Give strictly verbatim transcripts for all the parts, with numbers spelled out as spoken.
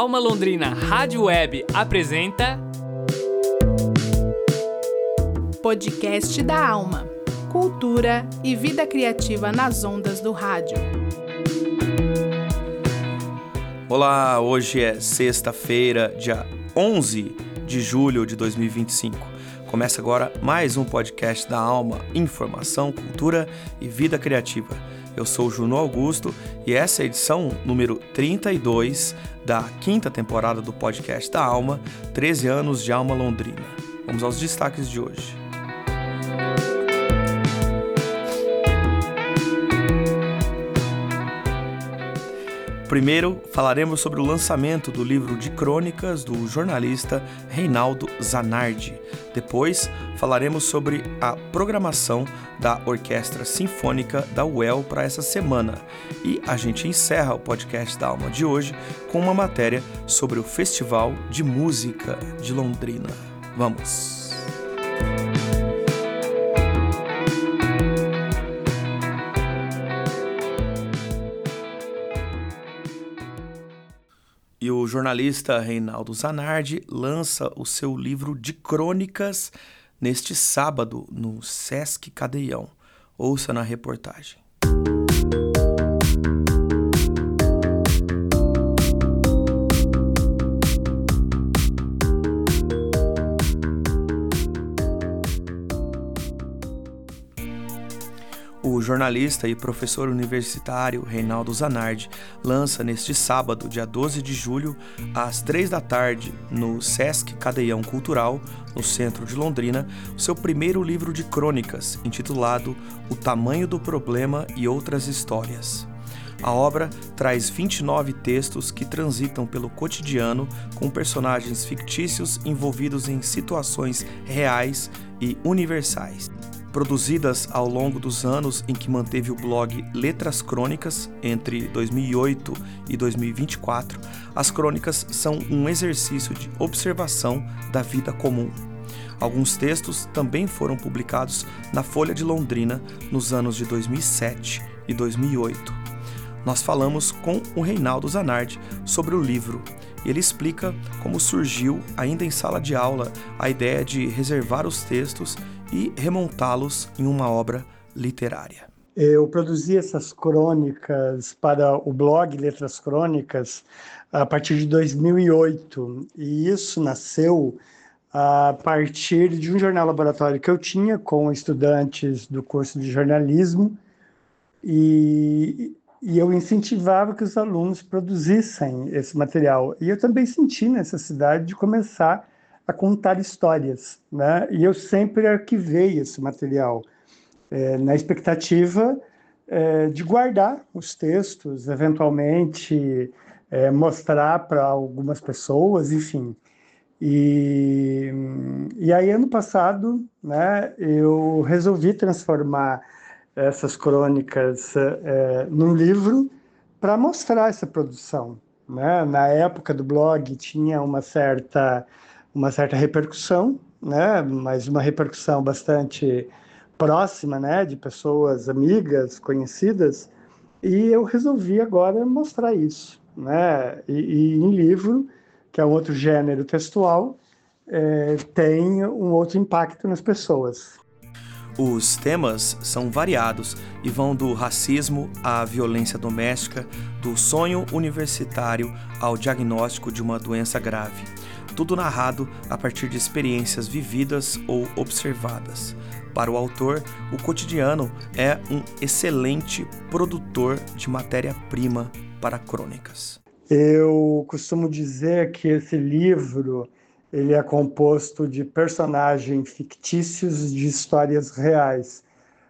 Alma Londrina Rádio Web apresenta Podcast da Alma, cultura e vida criativa nas ondas do rádio. Olá, hoje é sexta-feira, dia onze de julho de dois mil e vinte e cinco. Começa agora mais um podcast da Alma, informação, cultura e vida criativa. Eu sou o Juno Augusto e essa é a edição número trinta e dois da quinta temporada do podcast da Alma, treze anos de Alma Londrina. Vamos aos destaques de hoje. Primeiro, falaremos sobre o lançamento do livro de crônicas do jornalista Reinaldo Zanardi. Depois, falaremos sobre a programação da Orquestra Sinfônica da U E L para essa semana. E a gente encerra o podcast da Alma de hoje com uma matéria sobre o Festival de Música de Londrina. Vamos! E o jornalista Reinaldo Zanardi lança o seu livro de crônicas neste sábado no Sesc Cadeião. Ouça na reportagem. O jornalista e professor universitário Reinaldo Zanardi lança neste sábado, dia doze de julho, às três da tarde, no Sesc Cadeião Cultural, no centro de Londrina, o seu primeiro livro de crônicas, intitulado O Tamanho do Problema e Outras Histórias. A obra traz vinte e nove textos que transitam pelo cotidiano com personagens fictícios envolvidos em situações reais e universais. Produzidas ao longo dos anos em que manteve o blog Letras Crônicas, entre dois mil e oito e dois mil e vinte e quatro, as crônicas são um exercício de observação da vida comum. Alguns textos também foram publicados na Folha de Londrina nos anos de dois mil e sete e dois mil e oito. Nós falamos com o Reinaldo Zanardi sobre o livro. Ele explica como surgiu, ainda em sala de aula, a ideia de reservar os textos e remontá-los em uma obra literária. Eu produzi essas crônicas para o blog Letras Crônicas a partir de dois mil e oito, e isso nasceu a partir de um jornal laboratório que eu tinha com estudantes do curso de jornalismo, e, e eu incentivava que os alunos produzissem esse material. E eu também senti necessidade de começar a contar histórias, né? E eu sempre arquivei esse material, é, na expectativa é, de guardar os textos, eventualmente é, mostrar para algumas pessoas, enfim. E, e aí, ano passado, né, eu resolvi transformar essas crônicas é, num livro para mostrar essa produção, né? Na época do blog tinha uma certa... uma certa repercussão, né? Mas uma repercussão bastante próxima, né? De pessoas amigas, conhecidas, e eu resolvi agora mostrar isso, né? E, e em livro, que é um outro gênero textual, é, tem um outro impacto nas pessoas. Os temas são variados e vão do racismo à violência doméstica, do sonho universitário ao diagnóstico de uma doença grave. Tudo narrado a partir de experiências vividas ou observadas. Para o autor, o cotidiano é um excelente produtor de matéria-prima para crônicas. Eu costumo dizer que esse livro ele é composto de personagens fictícios de histórias reais,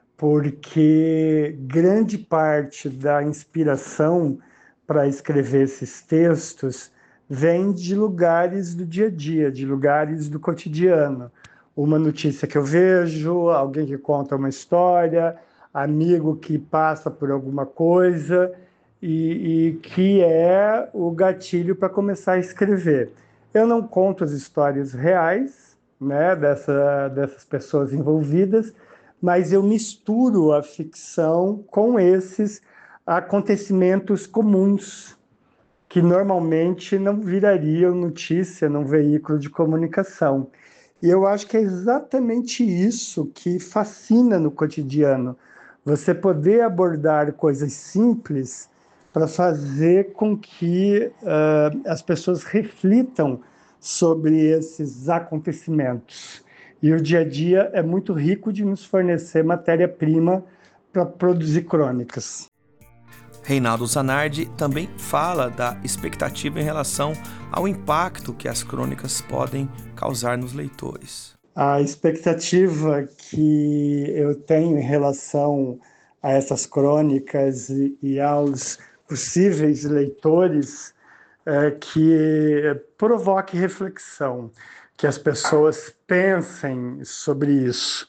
porque grande parte da inspiração para escrever esses textos vem de lugares do dia a dia, de lugares do cotidiano. Uma notícia que eu vejo, alguém que conta uma história, amigo que passa por alguma coisa e, e que é o gatilho para começar a escrever. Eu não conto as histórias reais, né, dessa, dessas pessoas envolvidas, mas eu misturo a ficção com esses acontecimentos comuns que normalmente não virariam notícia num veículo de comunicação. E eu acho que é exatamente isso que fascina no cotidiano. Você poder abordar coisas simples para fazer com que uh, as pessoas reflitam sobre esses acontecimentos. E o dia a dia é muito rico de nos fornecer matéria-prima para produzir crônicas. Reinaldo Zanardi também fala da expectativa em relação ao impacto que as crônicas podem causar nos leitores. A expectativa que eu tenho em relação a essas crônicas e, e aos possíveis leitores é que provoque reflexão, que as pessoas pensem sobre isso.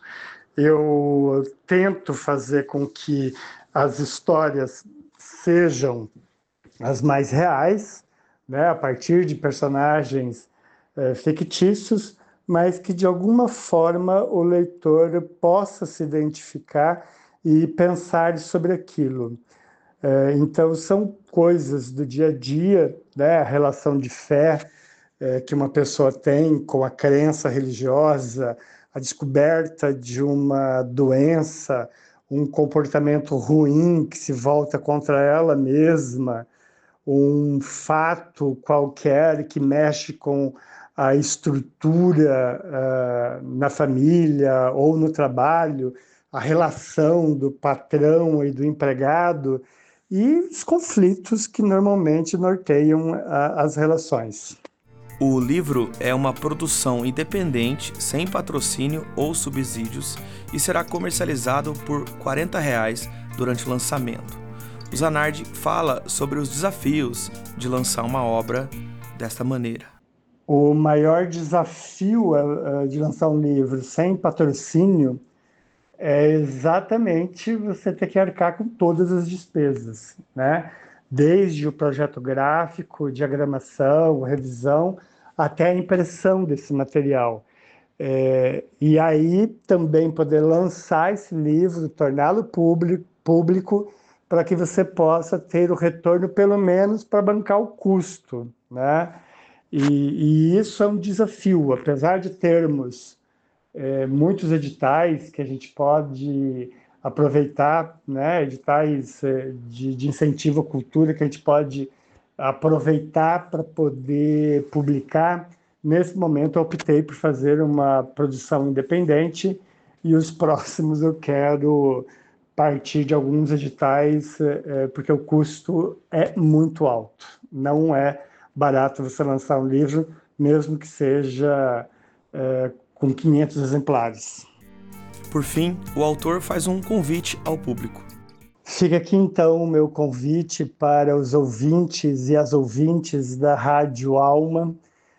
Eu tento fazer com que as histórias sejam as mais reais, né, a partir de personagens é, fictícios, mas que de alguma forma o leitor possa se identificar e pensar sobre aquilo. É, então são coisas do dia a dia, né, a relação de fé é, que uma pessoa tem com a crença religiosa, a descoberta de uma doença, um comportamento ruim que se volta contra ela mesma, um fato qualquer que mexe com a estrutura uh, na família ou no trabalho, a relação do patrão e do empregado e os conflitos que normalmente norteiam a, as relações. O livro é uma produção independente, sem patrocínio ou subsídios, e será comercializado por quarenta reais durante o lançamento. O Zanardi fala sobre os desafios de lançar uma obra desta maneira. O maior desafio uh, de lançar um livro sem patrocínio é exatamente você ter que arcar com todas as despesas, né? Desde o projeto gráfico, diagramação, revisão, até a impressão desse material. É, e aí também poder lançar esse livro, torná-lo público, público para que você possa ter o retorno, pelo menos, para bancar o custo, né? E, e isso é um desafio, apesar de termos é, muitos editais que a gente pode aproveitar, né? Editais é, de, de incentivo à cultura que a gente pode aproveitar para poder publicar. Nesse momento eu optei por fazer uma produção independente e os próximos eu quero partir de alguns editais é, porque o custo é muito alto. Não é barato você lançar um livro, mesmo que seja é, com quinhentos exemplares. Por fim, o autor faz um convite ao público. Fica aqui então o meu convite para os ouvintes e as ouvintes da Rádio Alma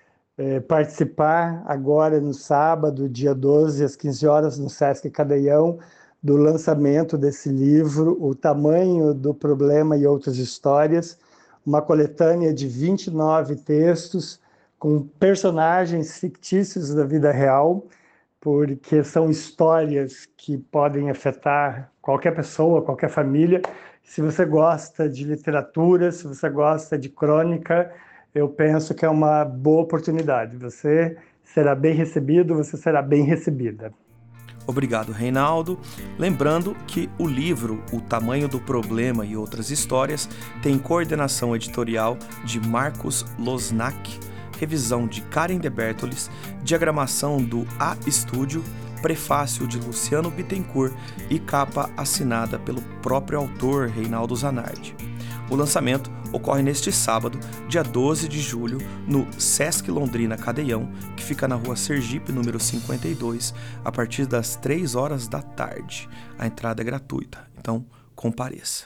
é, participar agora no sábado, dia doze, às quinze horas, no Sesc Cadeião, do lançamento desse livro, O Tamanho do Problema e Outras Histórias, uma coletânea de vinte e nove textos com personagens fictícios da vida real, porque são histórias que podem afetar qualquer pessoa, qualquer família. Se você gosta de literatura, se você gosta de crônica, eu penso que é uma boa oportunidade. Você será bem recebido, você será bem recebida. Obrigado, Reinaldo. Lembrando que o livro O Tamanho do Problema e Outras Histórias tem coordenação editorial de Marcos Losnak, revisão de Karen de Bertolis, diagramação do A Estúdio, prefácio de Luciano Bittencourt e capa assinada pelo próprio autor, Reinaldo Zanardi. O lançamento ocorre neste sábado, dia doze de julho, no Sesc Londrina Cadeião, que fica na rua Sergipe, número cinquenta e dois, a partir das três horas da tarde. A entrada é gratuita, então compareça.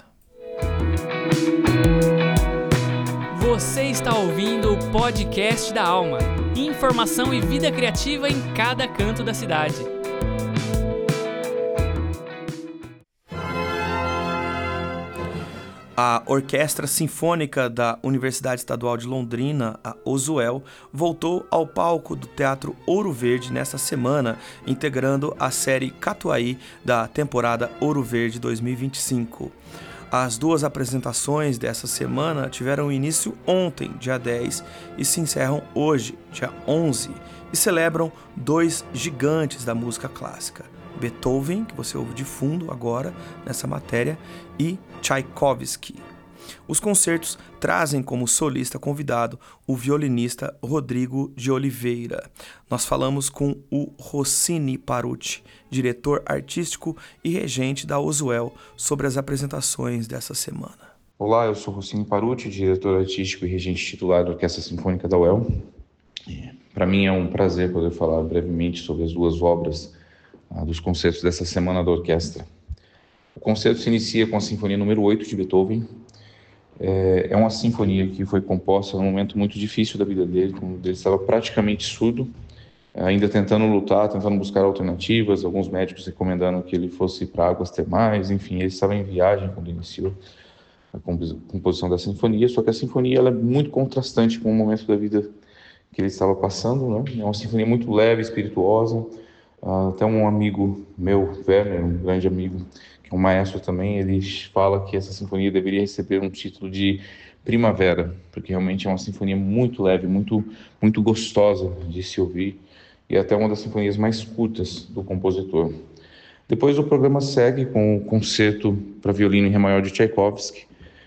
Você está ouvindo o podcast da Alma. Informação e vida criativa em cada canto da cidade. A Orquestra Sinfônica da Universidade Estadual de Londrina, a OSUEL, voltou ao palco do Teatro Ouro Verde nesta semana, integrando a série Catuaí da temporada Ouro Verde dois mil e vinte e cinco. As duas apresentações dessa semana tiveram início ontem, dia dez, e se encerram hoje, dia onze, e celebram dois gigantes da música clássica: Beethoven, que você ouve de fundo agora nessa matéria, e Tchaikovsky. Os concertos trazem como solista convidado o violinista Rodrigo de Oliveira. Nós falamos com o Rossini Paruti, diretor artístico e regente da OSUEL, sobre as apresentações dessa semana. Olá, eu sou Rossini Paruti, diretor artístico e regente titular da Orquestra Sinfônica da U E L. Para mim é um prazer poder falar brevemente sobre as duas obras ah, dos concertos dessa semana da orquestra. O concerto se inicia com a Sinfonia número oito de Beethoven. É uma sinfonia que foi composta num momento muito difícil da vida dele, quando ele estava praticamente surdo, ainda tentando lutar, tentando buscar alternativas, alguns médicos recomendando que ele fosse para águas termais, enfim, ele estava em viagem quando iniciou a composição da sinfonia, só que a sinfonia ela é muito contrastante com o momento da vida que ele estava passando, né? É uma sinfonia muito leve, espirituosa. Até um amigo meu, Werner, um grande amigo, que é um maestro também, ele fala que essa sinfonia deveria receber um título de primavera, porque realmente é uma sinfonia muito leve, muito, muito gostosa de se ouvir, e é até uma das sinfonias mais curtas do compositor. Depois o programa segue com o concerto para violino em ré maior de Tchaikovsky,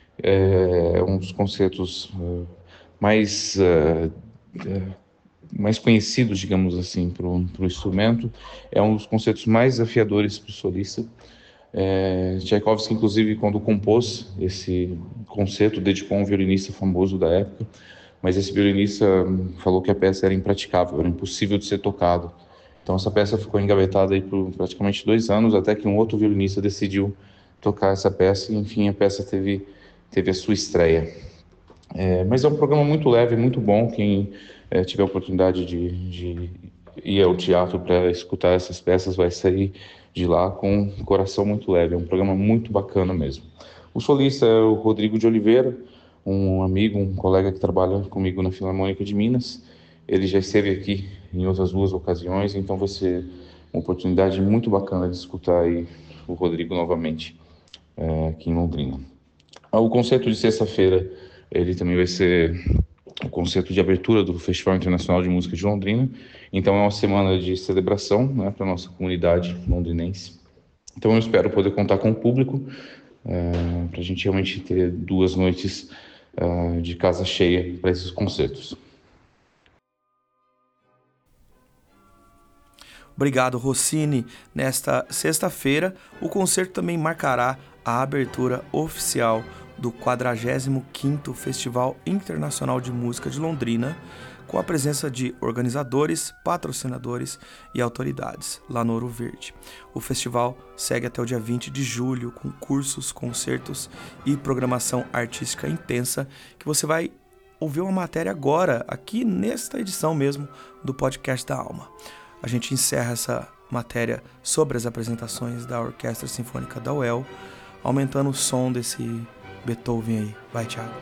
é um dos concertos uh, mais, uh, uh, mais conhecidos, digamos assim, para o instrumento. É um dos concertos mais desafiadores para o solista. É, Tchaikovsky, inclusive, quando compôs esse concerto, dedicou a um violinista famoso da época, mas esse violinista falou que a peça era impraticável, era impossível de ser tocado. Então essa peça ficou engavetada aí por praticamente dois anos, até que um outro violinista decidiu tocar essa peça, e enfim, a peça teve, teve a sua estreia. É, mas é um programa muito leve, muito bom. Quem é, tiver a oportunidade de, de ir ao teatro para escutar essas peças vai sair de lá com um coração muito leve. É um programa muito bacana mesmo. O solista é o Rodrigo de Oliveira, um amigo, um colega que trabalha comigo na Filarmônica de Minas. Ele já esteve aqui em outras duas ocasiões, então vai ser uma oportunidade muito bacana de escutar aí o Rodrigo novamente é, aqui em Londrina. O concerto de sexta-feira, ele também vai ser o concerto de abertura do Festival Internacional de Música de Londrina. Então é uma semana de celebração, né, para a nossa comunidade londrinense. Então eu espero poder contar com o público é, para a gente realmente ter duas noites é, de casa cheia para esses concertos. Obrigado, Rossini. Nesta sexta-feira, o concerto também marcará a abertura oficial do quadragésimo quinto Festival Internacional de Música de Londrina, com a presença de organizadores, patrocinadores e autoridades lá no Ouro Verde. O festival segue até o dia vinte de julho, com cursos, concertos e programação artística intensa, que você vai ouvir uma matéria agora, aqui nesta edição mesmo do Podcast da Alma. A gente encerra essa matéria sobre as apresentações da Orquestra Sinfônica da U E L, aumentando o som desse Beethoven aí. Vai, Thiago.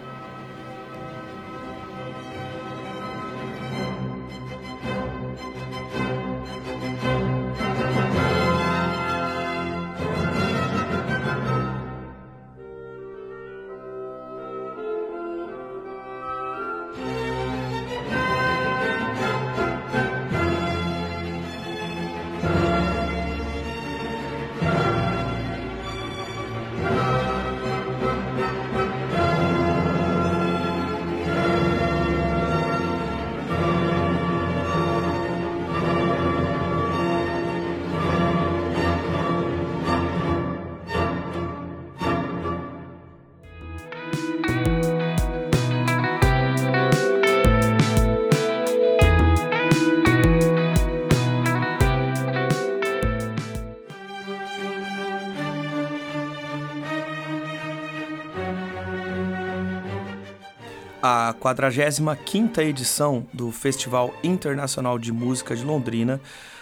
A quadragésima quinta edição do Festival Internacional de Música de Londrina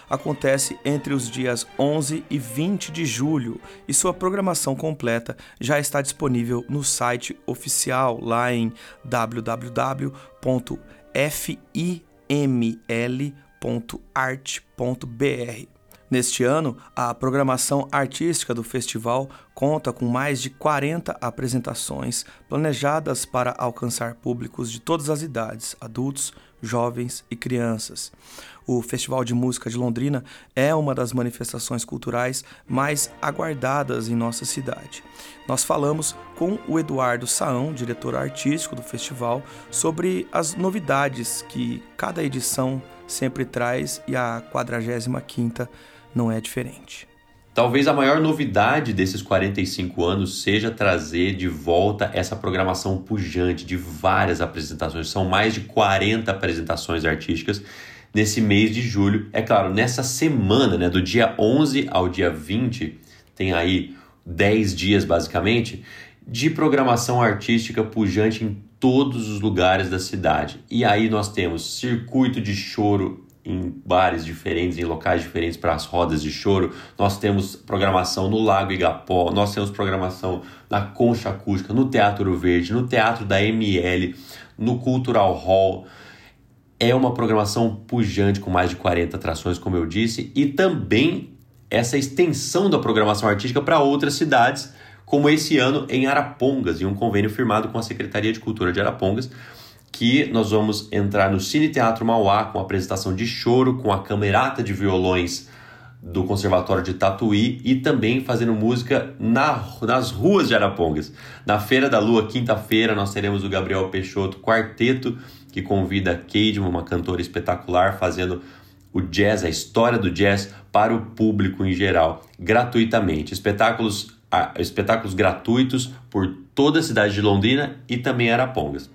acontece entre os dias onze e vinte de julho e sua programação completa já está disponível no site oficial lá em w w w ponto f i m l ponto art ponto b r. Neste ano, a programação artística do festival conta com mais de quarenta apresentações planejadas para alcançar públicos de todas as idades, adultos, jovens e crianças. O Festival de Música de Londrina é uma das manifestações culturais mais aguardadas em nossa cidade. Nós falamos com o Eduardo Saão, diretor artístico do festival, sobre as novidades que cada edição sempre traz e a quadragésima quinta não é diferente. Talvez a maior novidade desses quarenta e cinco anos seja trazer de volta essa programação pujante de várias apresentações. São mais de quarenta apresentações artísticas nesse mês de julho. É claro, nessa semana, né, do dia onze ao dia vinte, tem aí dez dias basicamente, de programação artística pujante em todos os lugares da cidade. E aí nós temos circuito de choro em bares diferentes, em locais diferentes para as rodas de choro. Nós temos programação no Lago Igapó, nós temos programação na Concha Acústica, no Teatro Verde, no Teatro da M L, no Cultural Hall. É uma programação pujante com mais de quarenta atrações, como eu disse, e também essa extensão da programação artística para outras cidades, como esse ano em Arapongas, em um convênio firmado com a Secretaria de Cultura de Arapongas, que nós vamos entrar no Cine Teatro Mauá com a apresentação de choro, com a Camerata de Violões do Conservatório de Tatuí e também fazendo música na, nas ruas de Arapongas. Na Feira da Lua, quinta-feira, nós teremos o Gabriel Peixoto Quarteto, que convida a Keidman, uma cantora espetacular, fazendo o jazz, a história do jazz para o público em geral, gratuitamente. Espetáculos, ah, espetáculos gratuitos por toda a cidade de Londrina e também Arapongas.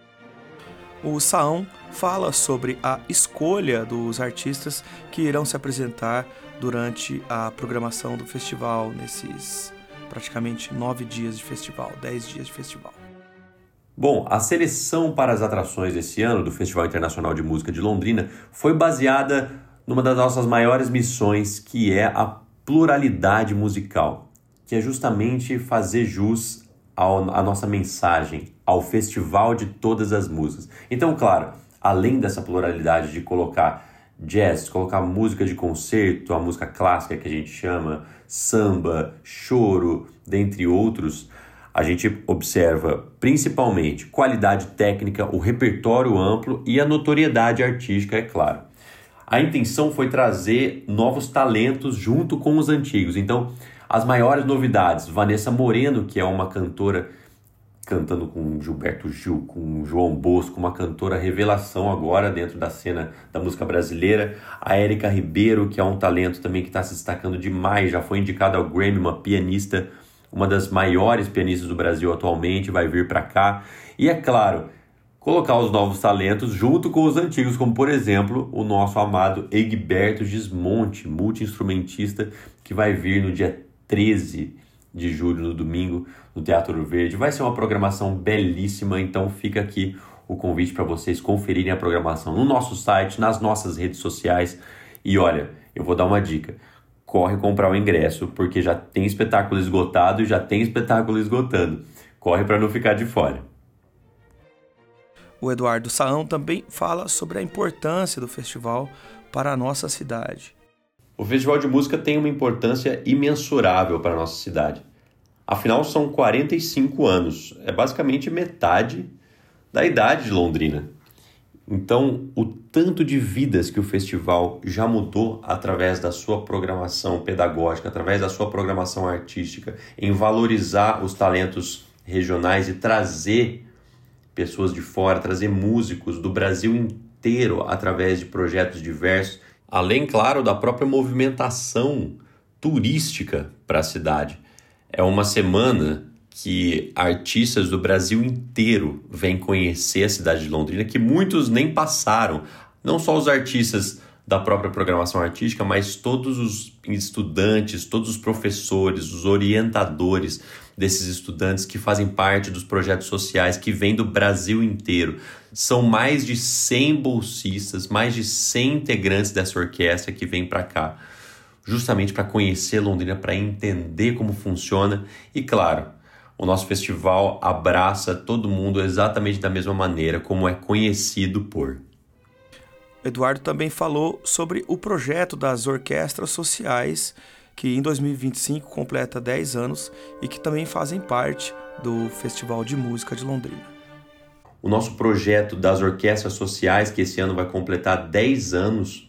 O Saão fala sobre a escolha dos artistas que irão se apresentar durante a programação do festival, nesses praticamente nove dias de festival, dez dias de festival. Bom, a seleção para as atrações desse ano do Festival Internacional de Música de Londrina foi baseada numa das nossas maiores missões, que é a pluralidade musical, que é justamente fazer jus à nossa mensagem, ao festival de todas as músicas. Então, claro, além dessa pluralidade de colocar jazz, colocar música de concerto, a música clássica que a gente chama, samba, choro, dentre outros, a gente observa principalmente qualidade técnica, o repertório amplo e a notoriedade artística, é claro. A intenção foi trazer novos talentos junto com os antigos. Então, as maiores novidades, Vanessa Moreno, que é uma cantora cantando com Gilberto Gil, com João Bosco, uma cantora revelação agora dentro da cena da música brasileira. A Érica Ribeiro, que é um talento também que está se destacando demais, já foi indicada ao Grammy, uma pianista, uma das maiores pianistas do Brasil atualmente, vai vir para cá. E é claro, colocar os novos talentos junto com os antigos, como por exemplo o nosso amado Egberto Gismonti, multi-instrumentista, que vai vir no dia treze de julho, no domingo, no Teatro Verde. Vai ser uma programação belíssima, então fica aqui o convite para vocês conferirem a programação no nosso site, nas nossas redes sociais. E olha, eu vou dar uma dica: corre comprar o ingresso, porque já tem espetáculo esgotado e já tem espetáculo esgotando. Corre para não ficar de fora. O Eduardo Saão também fala sobre a importância do festival para a nossa cidade. O Festival de Música tem uma importância imensurável para a nossa cidade. Afinal, são quarenta e cinco anos. É basicamente metade da idade de Londrina. Então, o tanto de vidas que o festival já mudou através da sua programação pedagógica, através da sua programação artística, em valorizar os talentos regionais e trazer pessoas de fora, trazer músicos do Brasil inteiro através de projetos diversos, além, claro, da própria movimentação turística para a cidade. É uma semana que artistas do Brasil inteiro vêm conhecer a cidade de Londrina, que muitos nem passaram. Não só os artistas da própria programação artística, mas todos os estudantes, todos os professores, os orientadores desses estudantes que fazem parte dos projetos sociais que vêm do Brasil inteiro. São mais de cem bolsistas, mais de cem integrantes dessa orquestra que vêm para cá, justamente para conhecer Londrina, para entender como funciona. E claro, o nosso festival abraça todo mundo exatamente da mesma maneira como é conhecido por. Eduardo também falou sobre o projeto das orquestras sociais, que em dois mil e vinte e cinco completa dez anos e que também fazem parte do Festival de Música de Londrina. O nosso projeto das orquestras sociais, que esse ano vai completar dez anos,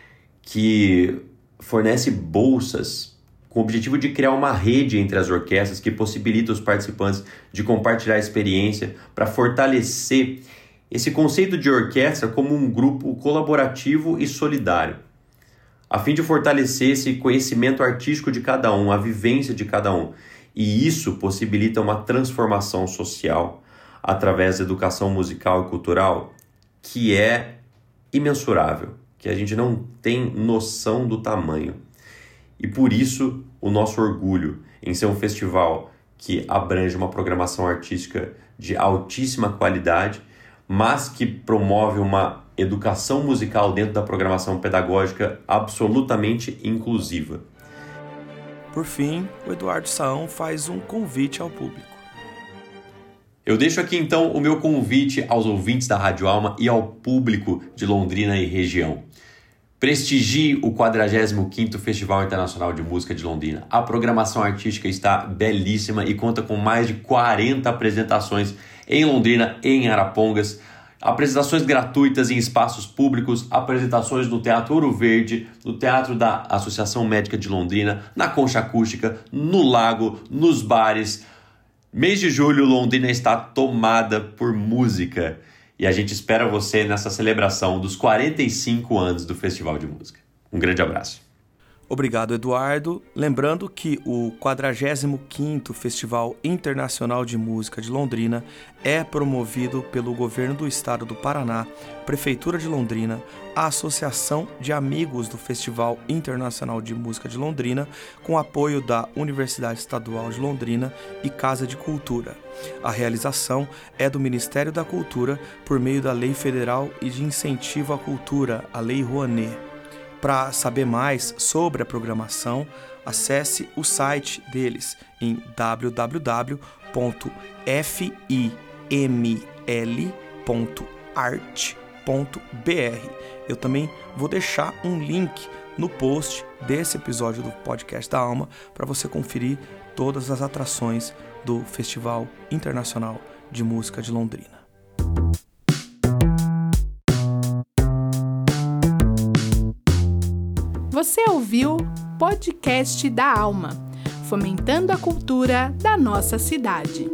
que fornece bolsas com o objetivo de criar uma rede entre as orquestras que possibilita os participantes de compartilhar a experiência para fortalecer esse conceito de orquestra como um grupo colaborativo e solidário, a fim de fortalecer esse conhecimento artístico de cada um, a vivência de cada um. E isso possibilita uma transformação social através da educação musical e cultural que é imensurável, que a gente não tem noção do tamanho. E por isso o nosso orgulho em ser um festival que abrange uma programação artística de altíssima qualidade, mas que promove uma educação musical dentro da programação pedagógica absolutamente inclusiva. Por fim, o Eduardo Saão faz um convite ao público. Eu deixo aqui então o meu convite aos ouvintes da Rádio Alma e ao público de Londrina e região. Prestigie o quadragésimo quinto Festival Internacional de Música de Londrina. A programação artística está belíssima e conta com mais de quarenta apresentações em Londrina e em Arapongas, apresentações gratuitas em espaços públicos, apresentações no Teatro Ouro Verde, no Teatro da Associação Médica de Londrina, na Concha Acústica, no Lago, nos bares. Mês de julho, Londrina está tomada por música e a gente espera você nessa celebração dos quarenta e cinco anos do Festival de Música. Um grande abraço. Obrigado, Eduardo. Lembrando que o quadragésimo quinto Festival Internacional de Música de Londrina é promovido pelo Governo do Estado do Paraná, Prefeitura de Londrina, a Associação de Amigos do Festival Internacional de Música de Londrina, com apoio da Universidade Estadual de Londrina e Casa de Cultura. A realização é do Ministério da Cultura por meio da Lei Federal e de Incentivo à Cultura, a Lei Rouanet. Para saber mais sobre a programação, acesse o site deles em w w w ponto f i m l ponto art ponto b r. Eu também vou deixar um link no post desse episódio do Podcast da Alma para você conferir todas as atrações do Festival Internacional de Música de Londrina. Você ouviu Podcast da Alma, fomentando a cultura da nossa cidade.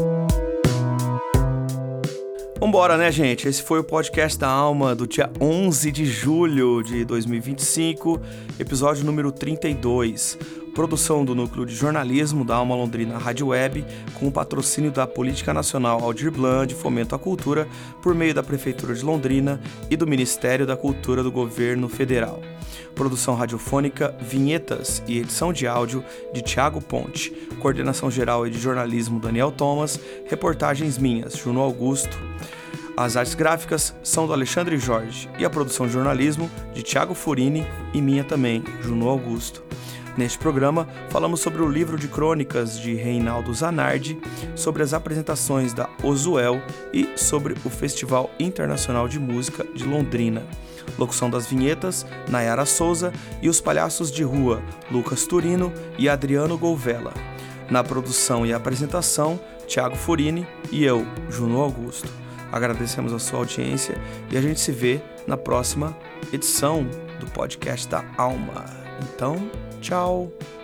Vambora, né, gente? Esse foi o Podcast da Alma do dia onze de julho de dois mil e vinte e cinco, episódio número trinta e dois. Produção do Núcleo de Jornalismo da Alma Londrina Rádio Web, com o patrocínio da Política Nacional Aldir Blanc de Fomento à Cultura, por meio da Prefeitura de Londrina e do Ministério da Cultura do Governo Federal. Produção radiofônica, vinhetas e edição de áudio de Thiago Ponte. Coordenação geral e de jornalismo Daniel Thomas. Reportagens minhas, Juno Augusto. As artes gráficas são do Alexandre Jorge e a produção de jornalismo de Thiago Furini e minha também, Juno Augusto. Neste programa, falamos sobre o livro de crônicas de Reinaldo Zanardi, sobre as apresentações da Ozuel e sobre o Festival Internacional de Música de Londrina. Locução das vinhetas, Nayara Souza, e os palhaços de rua, Lucas Turino e Adriano Golvella. Na produção e apresentação, Thiago Furini e eu, Juno Augusto. Agradecemos a sua audiência e a gente se vê na próxima edição do Podcast da Alma. Então, tchau!